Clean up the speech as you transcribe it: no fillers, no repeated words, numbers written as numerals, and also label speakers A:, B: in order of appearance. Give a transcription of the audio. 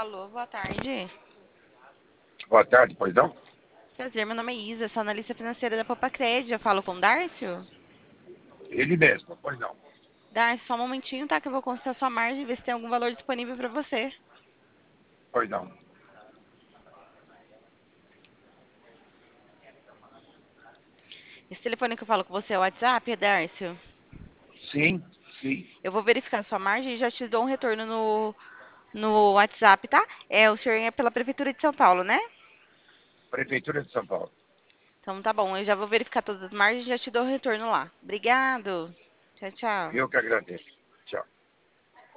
A: Alô, boa tarde.
B: Boa tarde, pois não?
A: Prazer, meu nome é Isa, sou analista financeira da Popacred. Eu falo com o Dárcio?
B: Ele mesmo, pois não.
A: Dárcio, só um momentinho, tá? Que eu vou consultar sua margem e ver se tem algum valor disponível para você.
B: Pois não.
A: Esse telefone que eu falo com você é o WhatsApp, Dárcio?
B: Sim, sim.
A: Eu vou verificar sua margem e já te dou um retorno no WhatsApp, tá? O senhor é pela Prefeitura de São Paulo, né?
B: Prefeitura de São Paulo.
A: Então tá bom, eu já vou verificar todas as margens e já te dou o retorno lá. Obrigado. Tchau, tchau.
B: Eu que agradeço. Tchau.